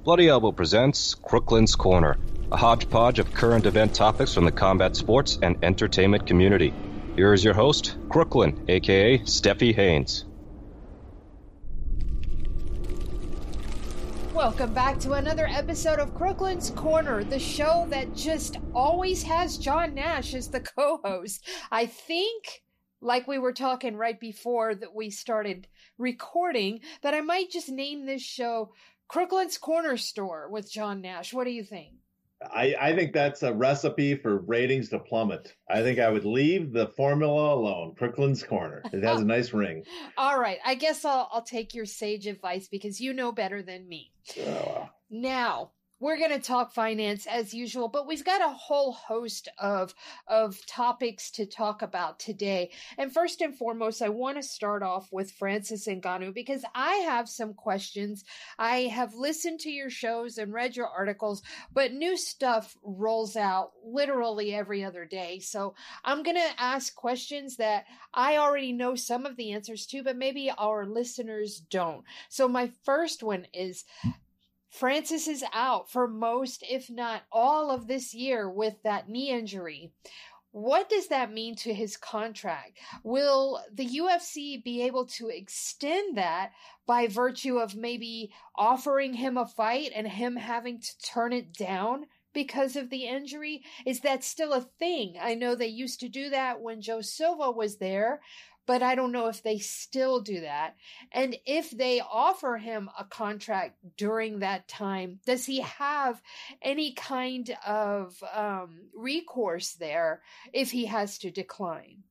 Bloody Elbow presents Crooklyn's Corner, a hodgepodge of current event topics from the combat sports and entertainment community. Here is your host, Crooklyn, aka Steffi Haynes. Welcome back to another episode of Crooklyn's Corner, the show that just always has John Nash as the co-host. I think, like we were talking right before that we started recording, that I might just name this show Crooklyn's Corner Store with John Nash. What do you think? I think that's a recipe for ratings to plummet. I think I would leave the formula alone. Crooklyn's Corner. It has a nice ring. All right. I guess I'll take your sage advice because you know better than me. Now, we're going to talk finance as usual, but we've got a whole host of topics to talk about today. And first and foremost, I want to start off with Francis Ngannou because I have some questions. I have listened to your shows and read your articles, but new stuff rolls out literally every other day. So I'm going to ask questions that I already know some of the answers to, but maybe our listeners don't. So my first one is, Francis is out for most, if not all of this year with that knee injury. What does that mean to his contract? Will the UFC be able to extend that by virtue of maybe offering him a fight and him having to turn it down because of the injury? Is that still a thing? I know they used to do that when Joe Silva was there, but I don't know if they still do that. And if they offer him a contract during that time, does he have any kind of recourse there if he has to decline?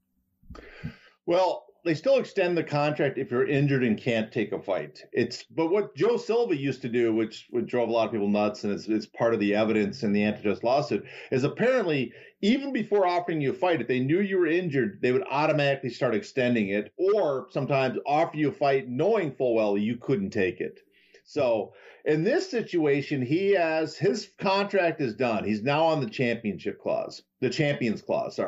Well, they still extend the contract if you're injured and can't take a fight. But what Joe Silva used to do, which drove a lot of people nuts, and it's part of the evidence in the antitrust lawsuit, is apparently even before offering you a fight, if they knew you were injured, they would automatically start extending it, or sometimes offer you a fight knowing full well you couldn't take it. So in this situation, his contract is done. He's now on the champions clause. The champions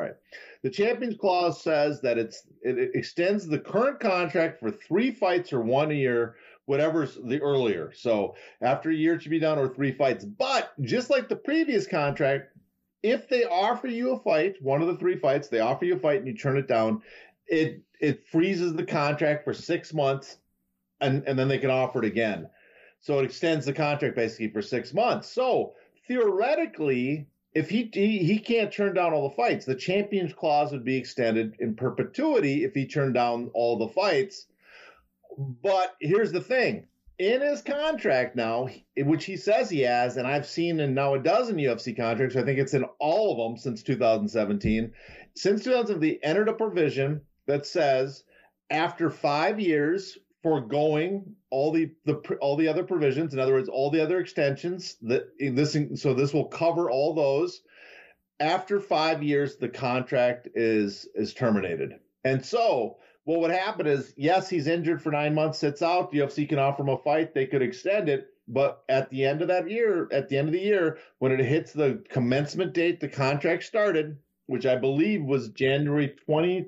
clause says that it extends the current contract for 3 fights or 1 year, whatever's the earlier. So after a year it should be done, or 3 fights. But just like the previous contract, if they offer you a fight, one of the 3 fights, they offer you a fight and you turn it down, it freezes the contract for 6 months, and then they can offer it again. So it extends the contract basically for 6 months. So theoretically, if he can't turn down all the fights, the champions clause would be extended in perpetuity if he turned down all the fights. But here's the thing. In his contract now, which he says he has, and I've seen in now a dozen UFC contracts, I think it's in all of them since 2017. Since 2017, they entered a provision that says after 5 years, foregoing all the other provisions, in other words, all the other extensions, this will cover all those. After 5 years, the contract is terminated. And so what would happen is, yes, he's injured for 9 months, sits out. The UFC can offer him a fight. They could extend it. But at the end of the year, when it hits the commencement date, the contract started, which I believe was January 20,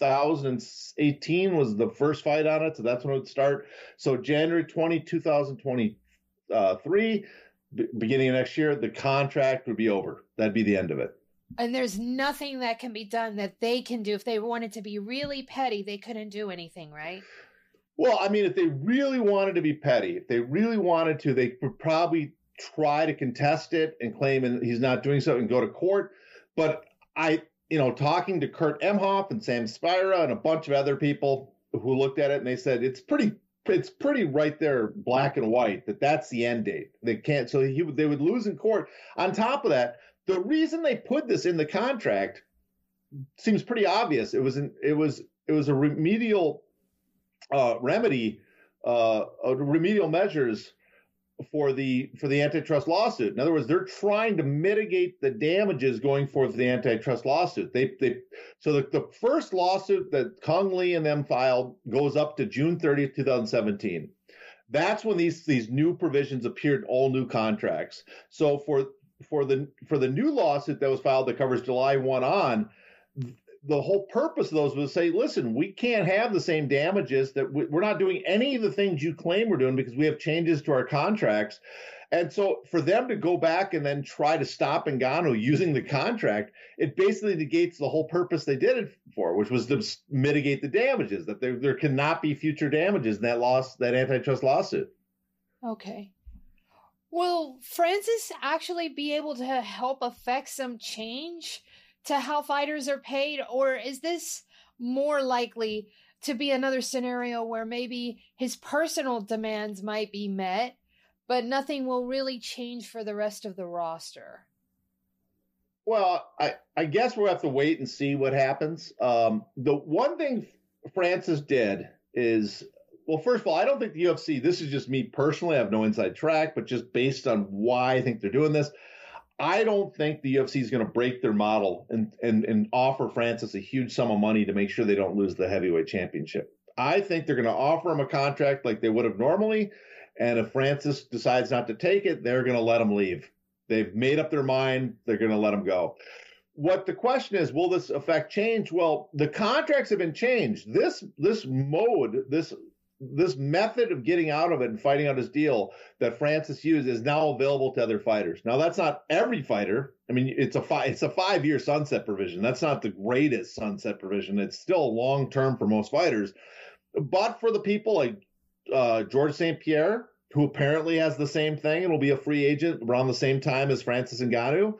2018 was the first fight on it. So that's when it would start. So January 20, 2023, beginning of next year, the contract would be over. That'd be the end of it. And there's nothing that can be done that they can do. If they wanted to be really petty, they couldn't do anything, right? Well, I mean, if they really wanted to be petty, if they really wanted to, they would probably try to contest it and claim he's not doing so and go to court. But talking to Kurt Emhoff and Sam Spira and a bunch of other people who looked at it, and they said it's pretty right there, black and white, that's the end date. They can't, so they would lose in court. On top of that, the reason they put this in the contract seems pretty obvious. It was a remedial remedy, remedial measures for the antitrust lawsuit. In other words, they're trying to mitigate the damages going forward for the antitrust lawsuit. So the first lawsuit that Kong Lee and them filed goes up to June 30th, 2017. That's when these new provisions appeared, all new contracts. So for the new lawsuit that was filed that covers July 1 on, the whole purpose of those was to say, listen, we can't have the same damages, that we're not doing any of the things you claim we're doing because we have changes to our contracts. And so for them to go back and then try to stop Ngannou using the contract, it basically negates the whole purpose they did it for, which was to mitigate the damages, that there cannot be future damages in that antitrust lawsuit. Okay. Will Francis actually be able to help affect some change to how fighters are paid, or is this more likely to be another scenario where maybe his personal demands might be met, but nothing will really change for the rest of the roster? Well, I guess we'll have to wait and see what happens. The one thing Francis did is, well, first of all, I don't think the UFC, this is just me personally, I have no inside track, but just based on why I think they're doing this, I don't think the UFC is going to break their model and offer Francis a huge sum of money to make sure they don't lose the heavyweight championship. I think they're going to offer him a contract like they would have normally, and if Francis decides not to take it, they're going to let him leave. They've made up their mind. They're going to let him go. What the question is, will this affect change? Well, the contracts have been changed. This mode, this method of getting out of it and fighting out his deal that Francis used is now available to other fighters. Now, that's not every fighter. I mean, it's a 5-year sunset provision. That's not the greatest sunset provision. It's still long term for most fighters. But for the people like Georges St-Pierre, who apparently has the same thing and will be a free agent around the same time as Francis Ngannou,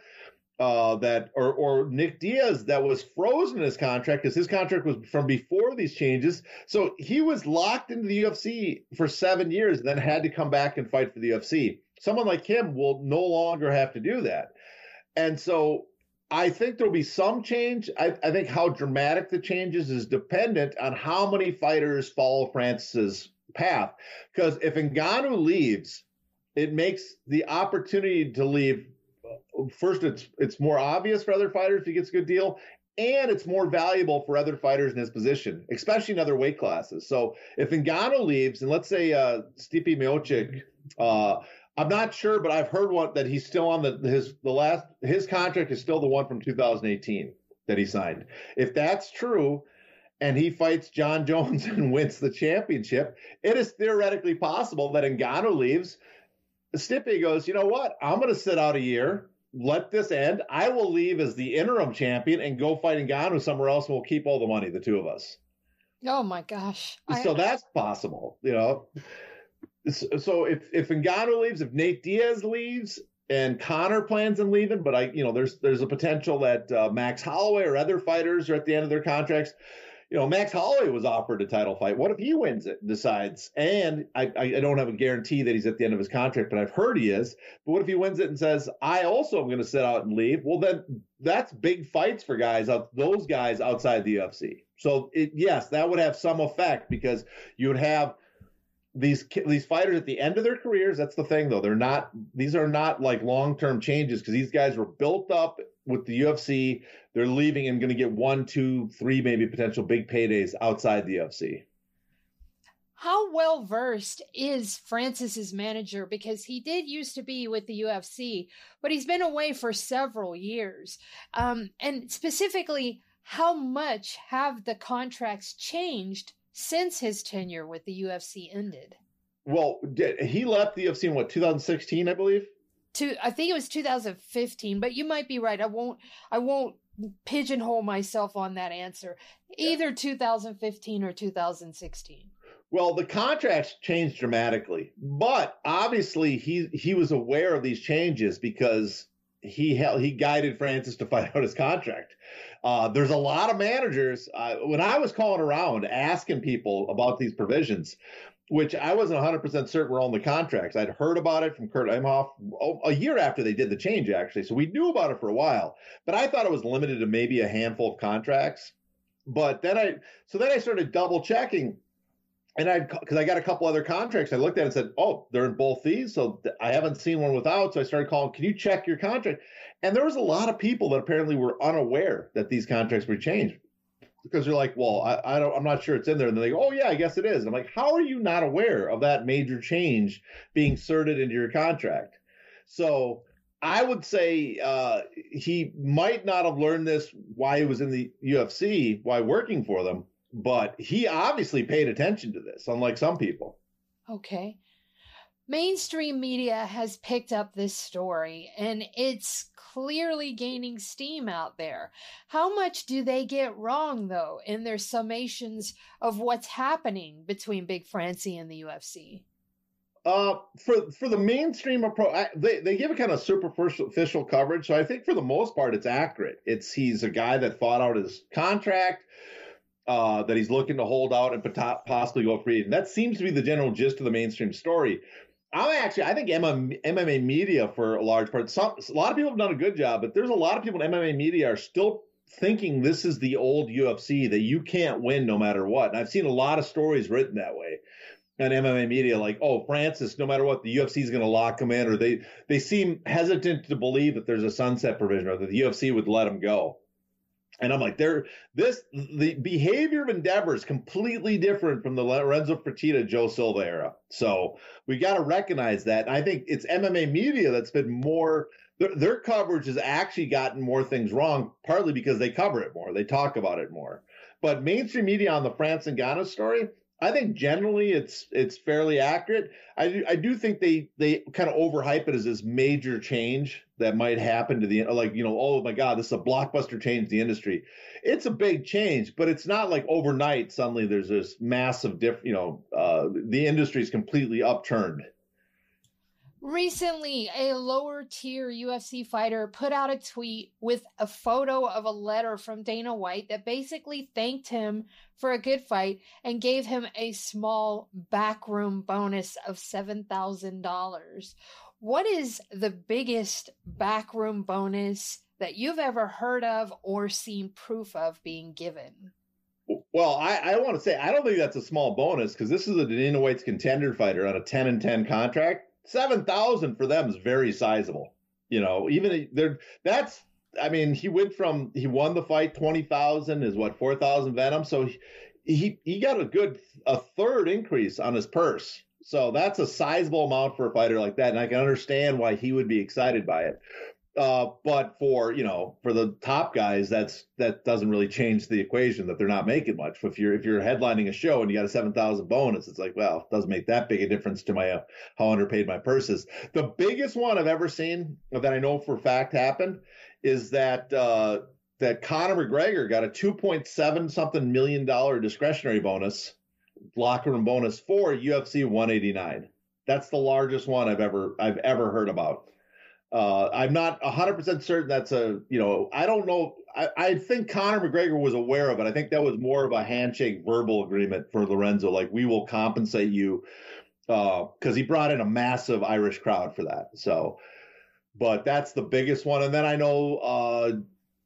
or Nick Diaz, that was frozen in his contract because his contract was from before these changes. So he was locked into the UFC for 7 years and then had to come back and fight for the UFC. Someone like him will no longer have to do that. And so I think there'll be some change. I think how dramatic the change is dependent on how many fighters follow Francis's path. Because if Ngannou leaves, it makes the opportunity to leave. First, it's more obvious for other fighters if he gets a good deal, and it's more valuable for other fighters in his position, especially in other weight classes. So if Ngannou leaves, and let's say Stipe Miocic, I'm not sure, but I've heard that he's still on his contract is still the one from 2018 that he signed. If that's true, and he fights John Jones and wins the championship, it is theoretically possible that Ngannou leaves. Stipe goes, you know what? I'm going to sit out a year, let this end. I will leave as the interim champion and go fight Ngannou somewhere else, and we'll keep all the money, the two of us. Oh, my gosh. So that's possible, you know. So if Ngannou leaves, if Nate Diaz leaves, and Conor plans on leaving, but there's a potential that Max Holloway or other fighters are at the end of their contracts. You know, Max Holloway was offered a title fight. What if he wins it and decides? And I don't have a guarantee that he's at the end of his contract, but I've heard he is. But what if he wins it and says, I also am going to sit out and leave? Well, then that's big fights for those guys outside the UFC. So, yes, that would have some effect because you would have these fighters at the end of their careers. That's the thing, though. These are not like long-term changes because these guys were built up with the UFC. They're leaving and going to get 1, 2, 3, maybe potential big paydays outside the UFC. How well versed is Francis's manager? Because he did used to be with the UFC, but he's been away for several years. And specifically, how much have the contracts changed since his tenure with the UFC ended? Well, he left the UFC in 2016, I believe? I think it was 2015, but you might be right. I won't pigeonhole myself on that answer. Either 2015 or 2016. Well, the contracts changed dramatically, but obviously he was aware of these changes because he guided Francis to fight out his contract. There's a lot of managers. When I was calling around asking people about these provisions, which I wasn't 100% certain were on the contracts. I'd heard about it from Kurt Imhoff a year after they did the change, actually. So we knew about it for a while, but I thought it was limited to maybe a handful of contracts. But then I started double checking, and because I got a couple other contracts, I looked at it and said, oh, they're in both these. So I haven't seen one without. So I started calling, can you check your contract? And there was a lot of people that apparently were unaware that these contracts were changed. Because you're like, well, I'm not sure it's in there. And then they go, oh, yeah, I guess it is. And I'm like, how are you not aware of that major change being inserted into your contract? So I would say he might not have learned this while he was in the UFC, while working for them, but he obviously paid attention to this, unlike some people. Okay. Mainstream media has picked up this story, and it's clearly gaining steam out there. How much do they get wrong, though, in their summations of what's happening between Big Francie and the UFC? For the mainstream approach, they give a kind of superficial coverage. So I think for the most part, it's accurate. He's a guy that fought out his contract, that he's looking to hold out and possibly go free. And that seems to be the general gist of the mainstream story. I think MMA media, for a large part, a lot of people have done a good job, but there's a lot of people in MMA media are still thinking this is the old UFC, that you can't win no matter what. And I've seen a lot of stories written that way on MMA media, like, oh, Francis, no matter what, the UFC is going to lock him in, or they seem hesitant to believe that there's a sunset provision, or that the UFC would let him go. And I'm like, the behavior of Endeavor is completely different from the Lorenzo Fertitta, Joe Silva era. So we got to recognize that. And I think it's MMA media that's been more, their coverage has actually gotten more things wrong, partly because they cover it more. They talk about it more. But mainstream media on the France Ngannou story, I think generally it's fairly accurate. I do think they kind of overhype it as this major change that might happen to the, like, oh my God, this is a blockbuster change in the industry. It's a big change, but it's not like overnight suddenly there's this massive the industry is completely upturned. Recently, a lower tier UFC fighter put out a tweet with a photo of a letter from Dana White that basically thanked him for a good fight and gave him a small backroom bonus of $7,000. What is the biggest backroom bonus that you've ever heard of or seen proof of being given? Well, I want to say, I don't think that's a small bonus, because this is a Dana White's contender fighter on a 10-10 contract. 7,000 for them is very sizable. Even there, he won the fight, 20,000 is what, 4,000 Venom. So he got a third increase on his purse. So that's a sizable amount for a fighter like that. And I can understand why he would be excited by it. But for the top guys, that doesn't really change the equation, that they're not making much. If you're headlining a show and you got a 7,000 bonus, it's like, well, it doesn't make that big a difference to my how underpaid my purse is. The biggest one I've ever seen that I know for a fact happened is that Conor McGregor got a $2.7 something million discretionary bonus, locker room bonus, for UFC 189. That's the largest one I've ever heard about. I'm not 100% certain that's I don't know. I think Conor McGregor was aware of it. I think that was more of a handshake verbal agreement for Lorenzo. Like, we will compensate you, because he brought in a massive Irish crowd for that. So, but that's the biggest one. And then I know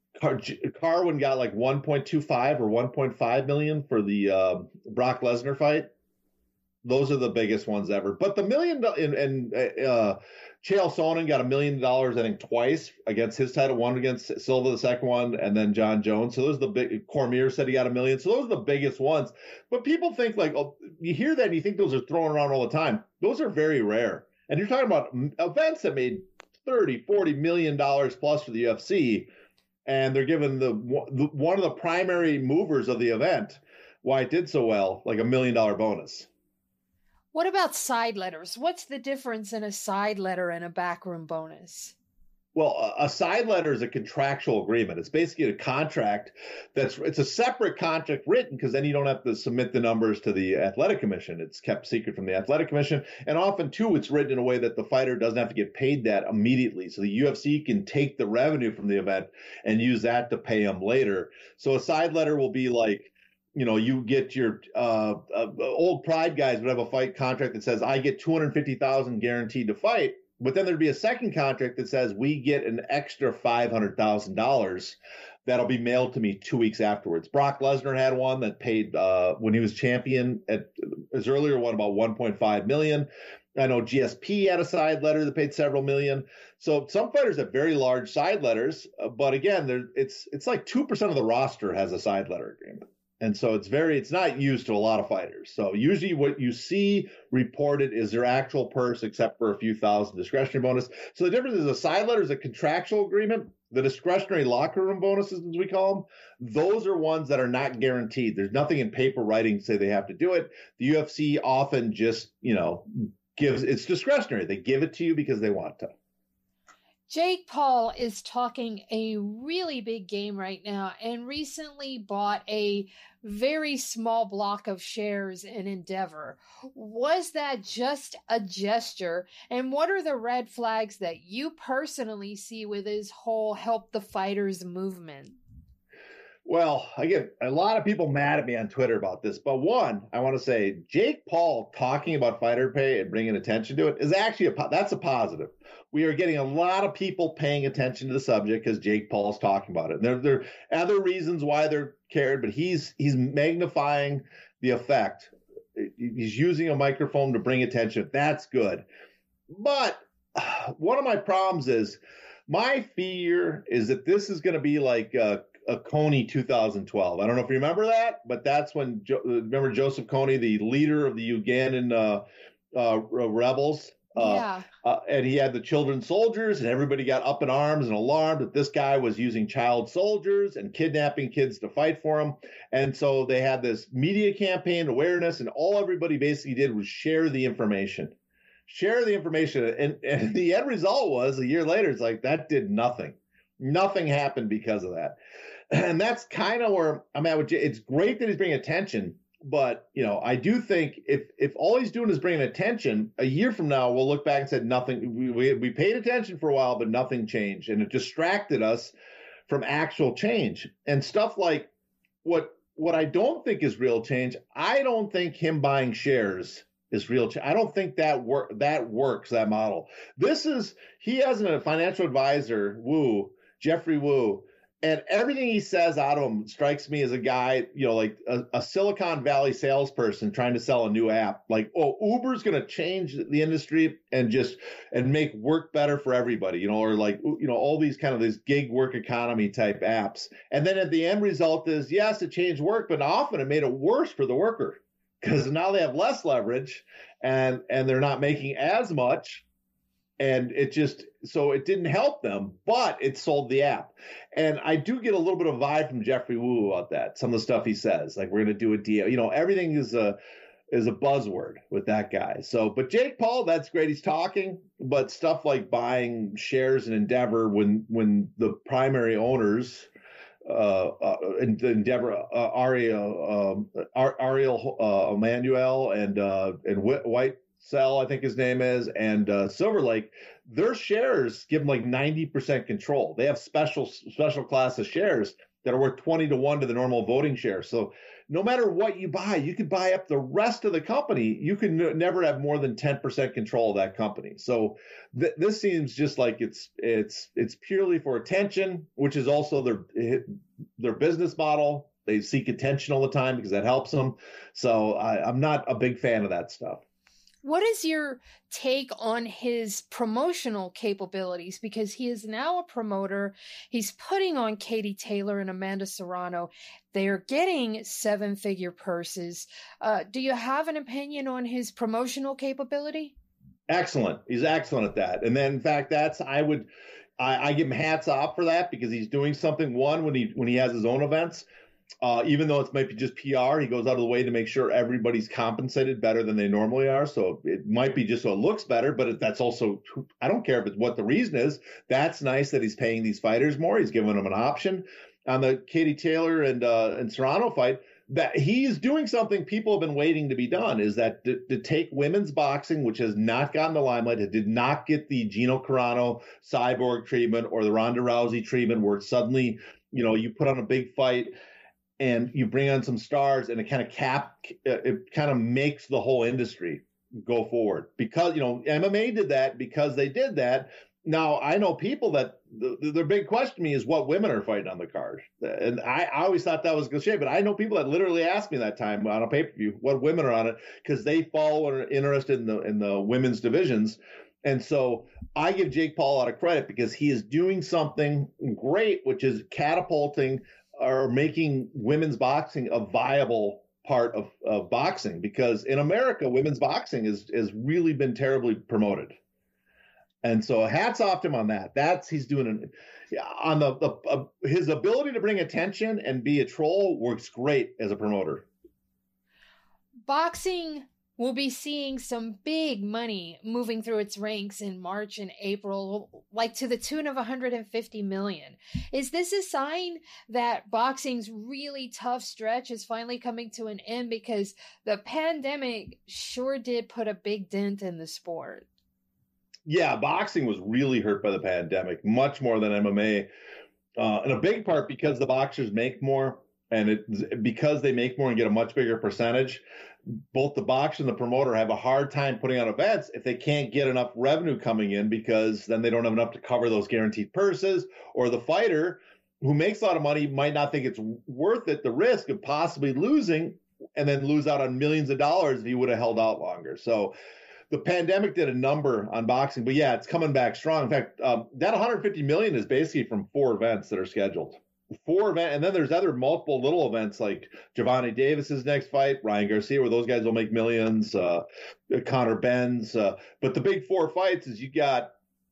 Carwin got like 1.25 or 1.5 million for the Brock Lesnar fight. Those are the biggest ones ever. But the $1 million, and Chael Sonnen got $1 million, I think, twice against his title, one against Silva, the second one, and then John Jones. So those are the big. Cormier said he got $1 million. So those are the biggest ones. But people think, like, oh, you hear that and you think those are thrown around all the time. Those are very rare. And you're talking about events that made $30, $40 million plus for the UFC, and they're given one of the primary movers of the event, why it did so well, like $1 million bonus. What about side letters? What's the difference in a side letter and a backroom bonus? Well, a side letter is a contractual agreement. It's basically a contract it's a separate contract written, because then you don't have to submit the numbers to the Athletic Commission. It's kept secret from the Athletic Commission. And often, too, it's written in a way that the fighter doesn't have to get paid that immediately. So the UFC can take the revenue from the event and use that to pay them later. So a side letter will be like, you get your old Pride guys would have a fight contract that says, I get $250,000 guaranteed to fight. But then there'd be a second contract that says we get an extra $500,000 that'll be mailed to me 2 weeks afterwards. Brock Lesnar had one that paid when he was champion at his earlier one about $1.5 million. I know GSP had a side letter that paid several million. So some fighters have very large side letters, but again, it's like 2% of the roster has a side letter agreement. And so it's not used to a lot of fighters. So usually what you see reported is their actual purse, except for a few thousand discretionary bonus. So the difference is a side letter is a contractual agreement. The discretionary locker room bonuses, as we call them, those are ones that are not guaranteed. There's nothing in paper writing to say they have to do it. The UFC often just, it's discretionary. They give it to you because they want to. Jake Paul is talking a really big game right now and recently bought a very small block of shares in Endeavor. Was that just a gesture? And what are the red flags that you personally see with his whole help the fighters movement? Well, I get a lot of people mad at me on Twitter about this, but one, I want to say Jake Paul talking about fighter pay and bringing attention to it is actually that's a positive. We are getting a lot of people paying attention to the subject because Jake Paul is talking about it. And there are other reasons why they're cared, but he's magnifying the effect. He's using a microphone to bring attention. That's good. But one of my problems is my fear is that this is going to be like a Kony 2012. I don't know if you remember that, but that's when, remember Joseph Kony, the leader of the Ugandan rebels? Yeah. And he had the children soldiers, and everybody got up in arms and alarmed that this guy was using child soldiers and kidnapping kids to fight for him. And so they had this media campaign awareness, and all everybody basically did was share the information. And the end result was a year later, it's like that did nothing. Nothing happened because of that. And that's kind of where I'm at with Jay. It's great that he's bringing attention, but I do think if all he's doing is bringing attention, a year from now we'll look back and say nothing. We paid attention for a while, but nothing changed, and it distracted us from actual change and stuff like what I don't think is real change. I don't think him buying shares is real change. I don't think that works, that model. He has a financial advisor, Jeffrey Wu. And everything he says out of him strikes me as a guy, like a Silicon Valley salesperson trying to sell a new app. Like, Uber's going to change the industry and make work better for everybody, or like, all these kind of these gig work economy type apps. And then at the end result is, yes, it changed work, but often it made it worse for the worker because now they have less leverage and they're not making as much. And it didn't help them, but it sold the app. And I do get a little bit of vibe from Jeffrey Wu about that. Some of the stuff he says, like we're going to do a deal. Everything is a buzzword with that guy. So, but Jake Paul, that's great. He's talking, but stuff like buying shares in Endeavor when the primary owners, Endeavor, Ariel Emanuel and White Cell, I think his name is, and Silver Lake, their shares give them like 90% control. They have special class of shares that are worth 20-1 to the normal voting share. So no matter what you buy, you could buy up the rest of the company. You can never have more than 10% control of that company. So this seems just like it's purely for attention, which is also their business model. They seek attention all the time because that helps them. So I'm not a big fan of that stuff. What is your take on his promotional capabilities? Because he is now a promoter. He's putting on Katie Taylor and Amanda Serrano. They are getting 7-figure purses. Do you have an opinion on his promotional capability? Excellent. He's excellent at that. And then, in fact, I give him hats off for that because he's doing something. One, when he has his own events. Even though it might be just PR, he goes out of the way to make sure everybody's compensated better than they normally are. So it might be just so it looks better, but that's also, I don't care if it's what the reason is. That's nice that he's paying these fighters more. He's giving them an option. On the Katie Taylor and Serrano fight, that he's doing something people have been waiting to be done, is that to take women's boxing, which has not gotten the limelight, it did not get the Gino Carano cyborg treatment or the Ronda Rousey treatment where it's suddenly, you put on a big fight and you bring on some stars, and it kind of makes the whole industry go forward. Because, MMA did that because they did that. Now, I know people that their big question to me is what women are fighting on the card. And I always thought that was cliche, but I know people that literally ask me that time on a pay-per-view what women are on it because they follow and are interested in the women's divisions. And so I give Jake Paul a lot of credit because he is doing something great, which is catapulting or making women's boxing a viable part of boxing, because in America, women's boxing has really been terribly promoted. And so hats off to him on that. He's doing his ability to bring attention and be a troll works great as a promoter. Boxing we'll be seeing some big money moving through its ranks in March and April, like to the tune of $150 million. Is this a sign that boxing's really tough stretch is finally coming to an end? Because the pandemic sure did put a big dent in the sport. Yeah, boxing was really hurt by the pandemic, much more than MMA. In a big part because the boxers make more, and because they make more and get a much bigger percentage, both the boxer and the promoter have a hard time putting on events if they can't get enough revenue coming in, because then they don't have enough to cover those guaranteed purses, or the fighter who makes a lot of money might not think it's worth it, the risk of possibly losing, and then lose out on millions of dollars if he would have held out longer. So the pandemic did a number on boxing, but yeah, it's coming back strong. In fact, that $150 million is basically from 4 events that are scheduled. 4 events, and then there's other multiple little events like Gervonta Davis's next fight, Ryan Garcia, where those guys will make millions, Conor Ben's. But the big 4 fights is you got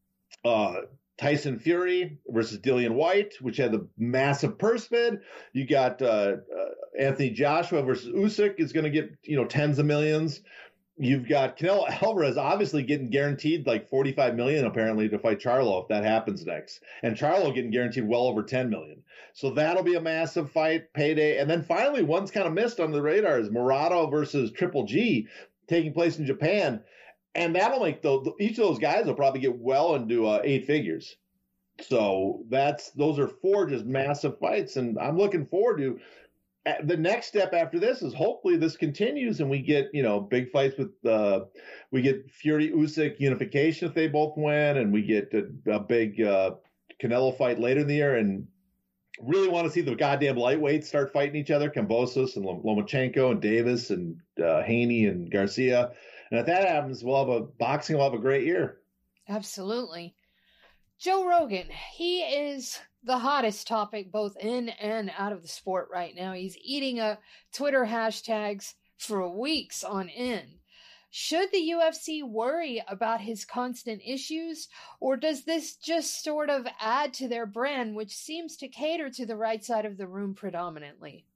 Tyson Fury versus Dillian White, which had the massive purse bid. You got Anthony Joshua versus Usyk is going to get tens of millions. You've got Canelo Alvarez obviously getting guaranteed like $45 million apparently to fight Charlo if that happens next, and Charlo getting guaranteed well over $10 million. So that'll be a massive fight, payday. And then finally, one's kind of missed under the radar is Murata versus Triple G taking place in Japan, and that'll make each of those guys will probably get well into 8 figures. So those are 4 just massive fights, and I'm looking forward to. The next step after this is hopefully this continues and we get, big fights with, we get Fury Usyk unification if they both win, and we get a big Canelo fight later in the year, and really want to see the goddamn lightweights start fighting each other, Kambosos and Lomachenko and Davis and Haney and Garcia. And if that happens, boxing will have a great year. Absolutely. Joe Rogan, he is the hottest topic both in and out of the sport right now. He's eating up Twitter hashtags for weeks on end. Should the UFC worry about his constant issues, or does this just sort of add to their brand, which seems to cater to the right side of the room predominantly?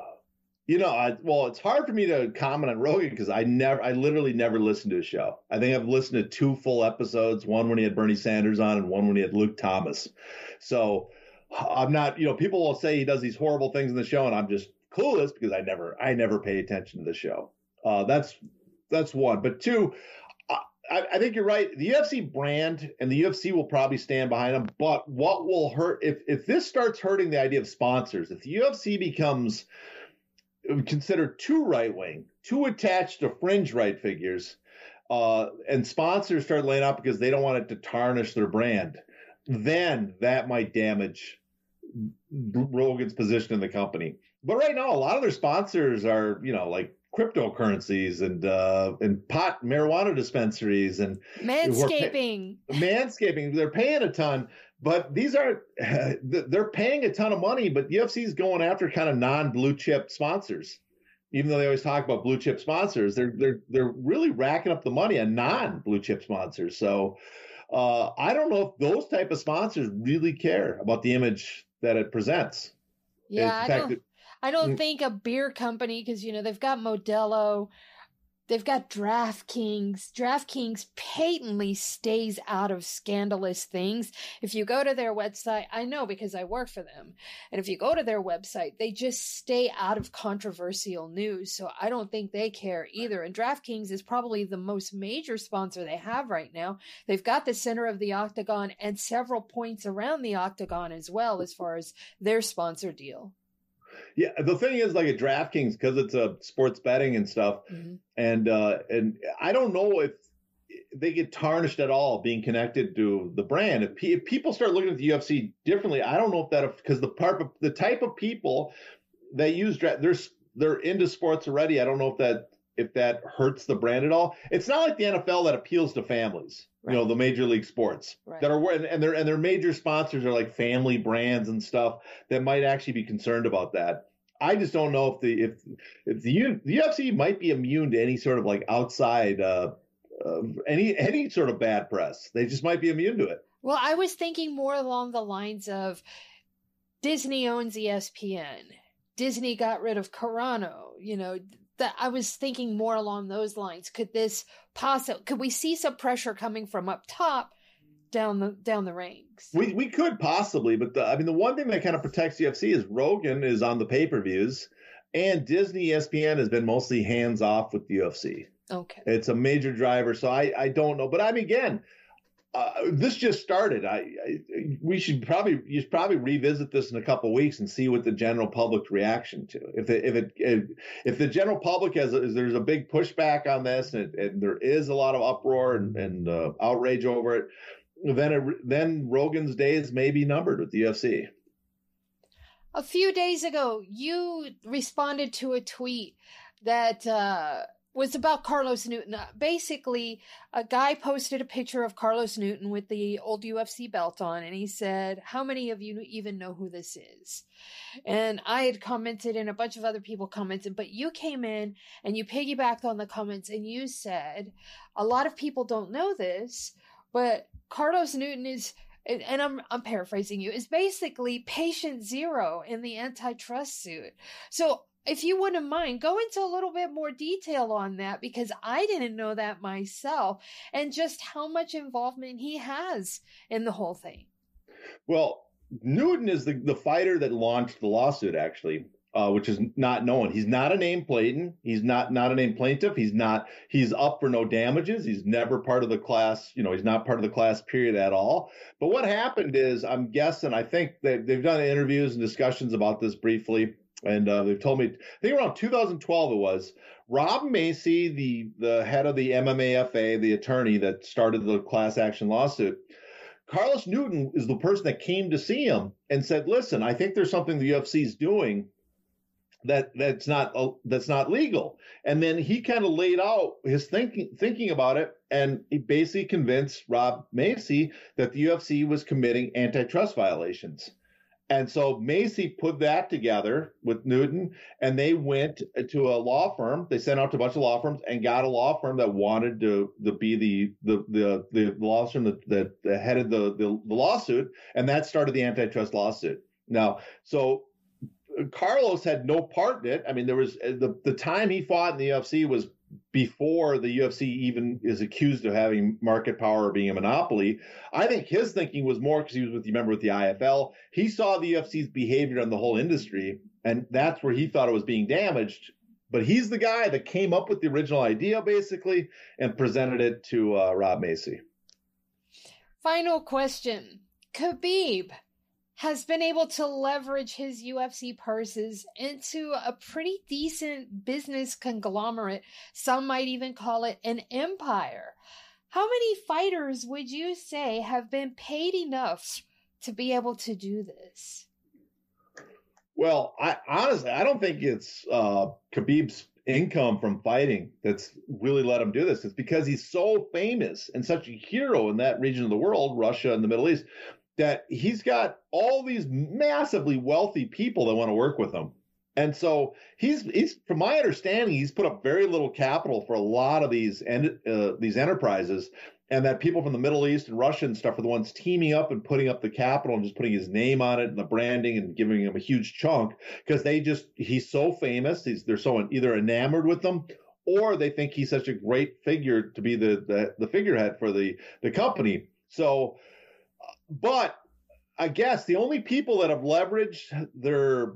It's hard for me to comment on Rogan because I literally never listened to his show. I think I've listened to 2 full episodes, one when he had Bernie Sanders on and one when he had Luke Thomas. So I'm not, people will say he does these horrible things in the show, and I'm just clueless because I never pay attention to the show. That's one. But 2, I think you're right. The UFC brand and the UFC will probably stand behind them. But what will hurt if this starts hurting the idea of sponsors, if the UFC becomes considered too right-wing, too attached to fringe right figures, and sponsors start laying out because they don't want it to tarnish their brand, then that might damage Rogan's position in the company. But right now, a lot of their sponsors are, like cryptocurrencies and pot marijuana dispensaries and manscaping. They're paying a ton. But they're paying a ton of money, but UFC is going after kind of non-blue chip sponsors. Even though they always talk about blue chip sponsors, they're really racking up the money on non-blue chip sponsors. So I don't know if those type of sponsors really care about the image that it presents. Yeah, I don't think a beer company, because they've got Modelo. They've got DraftKings. DraftKings patently stays out of scandalous things. If you go to their website, I know because I work for them. And if you go to their website, they just stay out of controversial news. So I don't think they care either. And DraftKings is probably the most major sponsor they have right now. They've got the center of the octagon and several points around the octagon as well as far as their sponsor deal. Yeah, the thing is, like at DraftKings, because it's a sports betting and stuff, and I don't know if they get tarnished at all being connected to the brand. If people start looking at the UFC differently, I don't know if because the type of people that use they're into sports already. I don't know if that hurts the brand at all. It's not like the NFL that appeals to families. Right. The major league sports that are and their major sponsors are like family brands and stuff that might actually be concerned about that. I just don't know if the UFC might be immune to any sort of like outside any sort of bad press. They just might be immune to it. Well, I was thinking more along the lines of Disney owns ESPN. Disney got rid of Carano. I was thinking more along those lines. Could we see some pressure coming from up top down the ranks? We could possibly, but the one thing that kind of protects UFC is Rogan is on the pay-per-views, and Disney ESPN has been mostly hands off with the UFC. Okay. It's a major driver, so I don't know. But I mean, again, this just started. You should probably revisit this in a couple of weeks and see what the general public's reaction to. If the general public there's a big pushback on this, and there is a lot of uproar and outrage over it, then Rogan's days may be numbered with the UFC. A few days ago, you responded to a tweet that was about Carlos Newton. Basically, a guy posted a picture of Carlos Newton with the old UFC belt on, and he said, "How many of you even know who this is?" And I had commented, and a bunch of other people commented, but you came in and you piggybacked on the comments, and you said, "A lot of people don't know this, but Carlos Newton is," and I'm paraphrasing you, is basically patient zero in the antitrust suit. So if you wouldn't mind, go into a little bit more detail on that, because I didn't know that myself, and just how much involvement he has in the whole thing. Well, Newton is the fighter that launched the lawsuit, actually, which is not known. He's not a named plaintiff. He's not a named plaintiff. He's up for no damages. He's never part of the class. He's not part of the class period at all. But what happened is, I'm guessing, I think that they've done interviews and discussions about this briefly. And they've told me, I think around 2012 it was, Rob Macy, the head of the MMAFA, the attorney that started the class action lawsuit, Carlos Newton is the person that came to see him and said, "Listen, I think there's something the UFC is doing that's not legal." And then he kind of laid out his thinking about it, and he basically convinced Rob Macy that the UFC was committing antitrust violations. And so Macy put that together with Newton, and they went to a law firm. They sent out to a bunch of law firms and got a law firm that wanted to be the law firm that headed the lawsuit, and that started the antitrust lawsuit. Now, so Carlos had no part in it. I mean, there was the time he fought in the UFC was before the UFC even is accused of having market power or being a monopoly. I think his thinking was more because he was with the IFL. He saw the UFC's behavior in the whole industry, and that's where he thought it was being damaged. But he's the guy that came up with the original idea, basically, and presented it to Rob Macy. Final question. Khabib has been able to leverage his UFC purses into a pretty decent business conglomerate. Some might even call it an empire. How many fighters would you say have been paid enough to be able to do this? Well, honestly, I don't think it's Khabib's income from fighting that's really let him do this. It's because he's so famous and such a hero in that region of the world, Russia and the Middle East, that he's got all these massively wealthy people that want to work with him. And so he's from my understanding, he's put up very little capital for a lot of these enterprises, and that people from the Middle East and Russia and stuff are the ones teaming up and putting up the capital and just putting his name on it and the branding and giving him a huge chunk because he's so famous. They're so either enamored with him or they think he's such a great figure to be the figurehead for the company. So, but I guess the only people that have leveraged their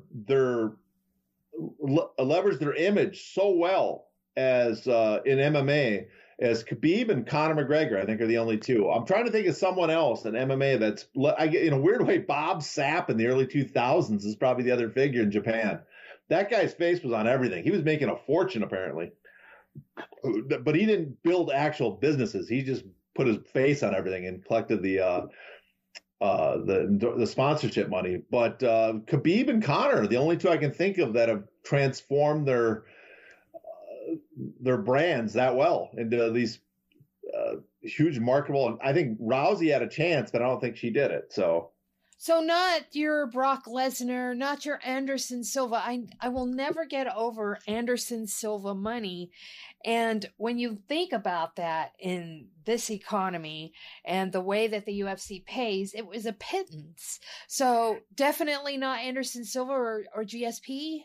image so well as in MMA as Khabib and Conor McGregor, I think, are the only two. I'm trying to think of someone else in MMA that's, in a weird way, Bob Sapp in the early 2000s is probably the other figure in Japan. That guy's face was on everything. He was making a fortune, apparently. But he didn't build actual businesses. He just put his face on everything and collected the sponsorship money. But Khabib and Conor are the only two I can think of that have transformed their brands that well into these huge marketable. I think Rousey had a chance, but I don't think she did it. So not your Brock Lesnar, not your Anderson Silva. I will never get over Anderson Silva money. And when you think about that in this economy and the way that the UFC pays, it was a pittance. So definitely not Anderson Silva or GSP.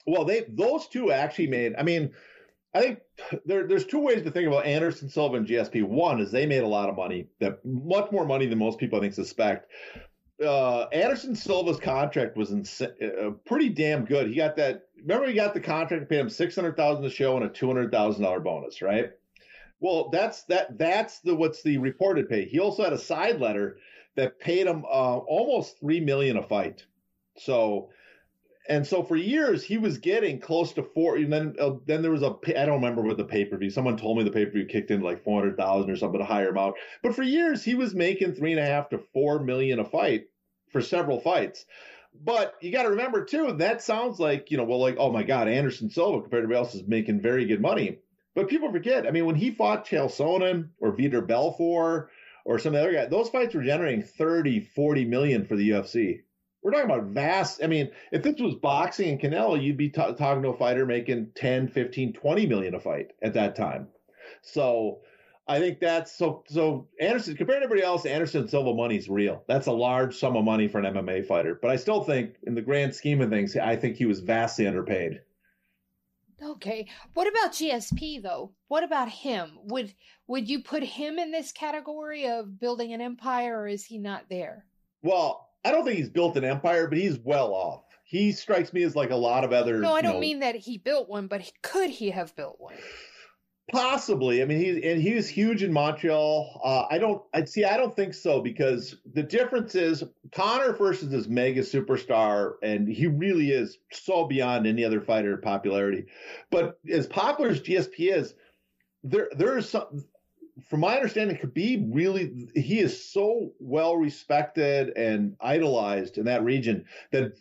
Well, those two actually made. I mean, I think there's two ways to think about Anderson Silva and GSP. One is they made a lot of money, that much more money than most people I think suspect. Anderson Silva's contract was pretty damn good. He got that. Remember, he got the contract to pay him $600,000 a show and a $200,000 bonus, right? Well, that's what's the reported pay. He also had a side letter that paid him almost $3 million a fight. So for years he was getting close to $4. And then there was I don't remember what the pay-per-view. Someone told me the pay-per-view kicked in like $400,000 or something, a higher amount. But for years he was making $3.5 to $4 million a fight for several fights. But you got to remember too, that sounds like, oh my God, Anderson Silva compared to everybody else is making very good money. But people forget, I mean, when he fought Chael Sonnen or Vitor Belfort or some of the other guys, those fights were generating 30, 40 million for the UFC. We're talking about vast. I mean, if this was boxing and Canelo, you'd be talking to a fighter making 10, 15, 20 million a fight at that time. So I think that's so Anderson, compared to everybody else, Anderson Silva money is real. That's a large sum of money for an MMA fighter. But I still think in the grand scheme of things, I think he was vastly underpaid. Okay. What about GSP though? What about him? Would you put him in this category of building an empire, or is he not there? Well, I don't think he's built an empire, but he's well off. He strikes me as like a lot of other. No, I don't mean that he built one, but could he have built one? Possibly. I mean, he was huge in Montreal. I don't think so, because the difference is Conor versus this mega superstar, and he really is so beyond any other fighter popularity. But as popular as GSP is, there's some. From my understanding, Khabib he is so well respected and idolized in that region that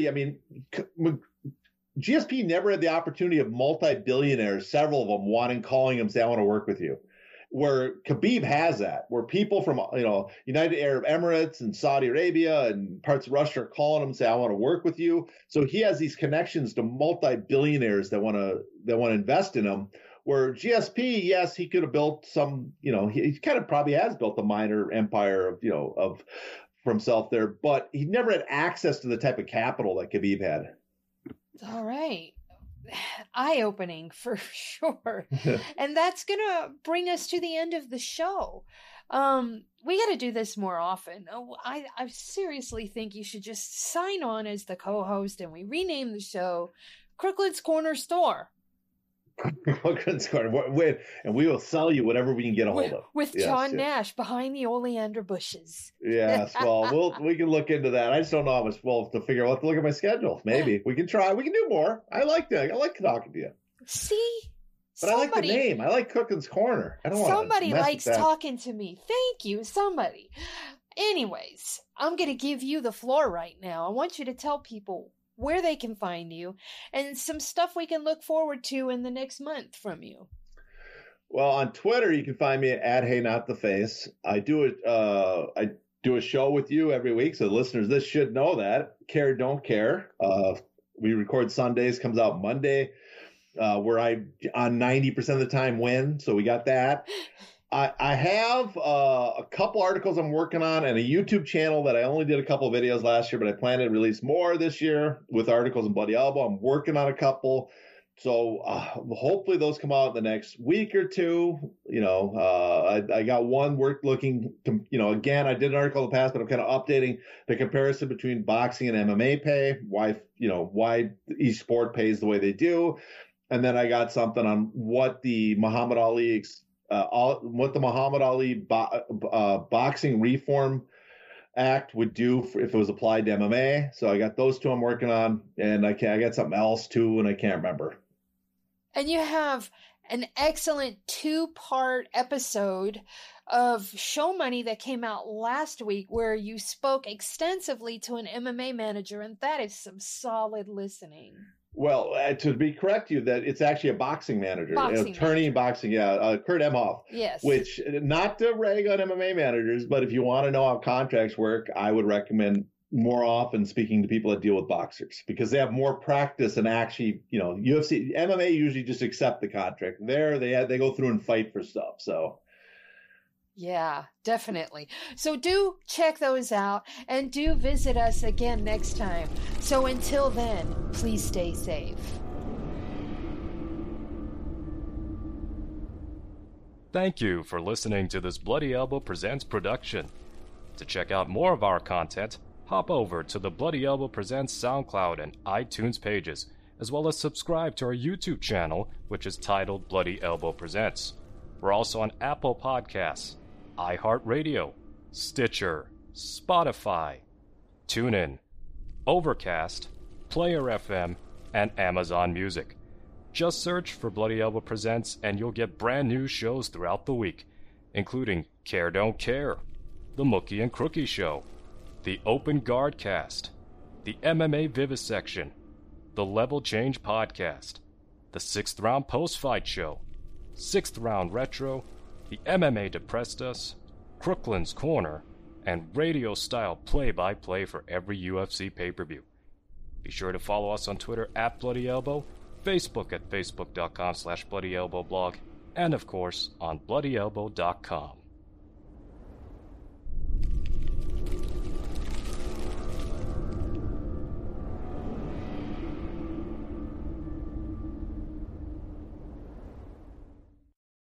GSP never had the opportunity of multi-billionaires, several of them calling him, say, I want to work with you. Where Khabib has that, where people from, United Arab Emirates and Saudi Arabia and parts of Russia are calling him and say, I want to work with you. So he has these connections to multi-billionaires that want to invest in him. Where GSP, yes, he could have built some, he kind of probably has built a minor empire for himself there, but he never had access to the type of capital that Khabib had. All right. Eye-opening for sure. And that's going to bring us to the end of the show. We got to do this more often. I seriously think you should just sign on as the co-host and we rename the show Crooklyn's Corner Store. And we will sell you whatever we can get a hold of. With John Nash behind the oleander bushes. Yes, well, we can look into that. I just don't know how much. Well, to figure out, to look at my schedule. Maybe we can try. We can do more. I like that. I like talking to you. See, but I like the name. I like Crooklyn's Corner. I don't want somebody likes talking to me. Thank you, somebody. Anyways, I'm gonna give you the floor right now. I want you to tell people where they can find you, and some stuff we can look forward to in the next month from you. Well, on Twitter, you can find me at Hey Not The Face. I do a show with you every week, so listeners, this should know that. Care, don't care. We record Sundays, comes out Monday, where I, on 90% of the time, win, so we got that. I have a couple articles I'm working on and a YouTube channel that I only did a couple of videos last year, but I plan to release more this year with articles in Bloody Elbow. I'm working on a couple. So hopefully those come out in the next week or two. I got one again, I did an article in the past, but I'm kind of updating the comparison between boxing and MMA pay, why each sport pays the way they do. And then I got something on what the Muhammad Ali Boxing Reform Act would do if it was applied to MMA. So I got those two I'm working on, and I got something else too, and I can't remember. And you have an excellent 2-part episode of Show Money that came out last week where you spoke extensively to an MMA manager, and that is some solid listening. Well, to be correct you, that it's actually a boxing manager, attorney in boxing, Kurt Emhoff. Yes. Which, not to rag on MMA managers, but if you want to know how contracts work, I would recommend more often speaking to people that deal with boxers, because they have more practice and actually, UFC, MMA usually just accept the contract. There, they go through and fight for stuff. So, Yeah, definitely. So do check those out and do visit us again next time. So until then, please stay safe. Thank you for listening to this Bloody Elbow Presents production. To check out more of our content, hop over to the Bloody Elbow Presents SoundCloud and iTunes pages, as well as subscribe to our YouTube channel, which is titled Bloody Elbow Presents. We're also on Apple Podcasts, iHeartRadio, Stitcher, Spotify, TuneIn, Overcast, Player FM, and Amazon Music. Just search for Bloody Elbow Presents and you'll get brand new shows throughout the week, including Care Don't Care, The Mookie and Crookie Show, The Open Guard Cast, The MMA Vivisection, The Level Change Podcast, The 6th Round Post-Fight Show, 6th Round Retro, The MMA Depressed Us, Crooklyn's Corner, and radio-style play-by-play for every UFC pay-per-view. Be sure to follow us on Twitter at Bloody Elbow, Facebook at facebook.com/bloodyelbowblog, and of course on bloodyelbow.com.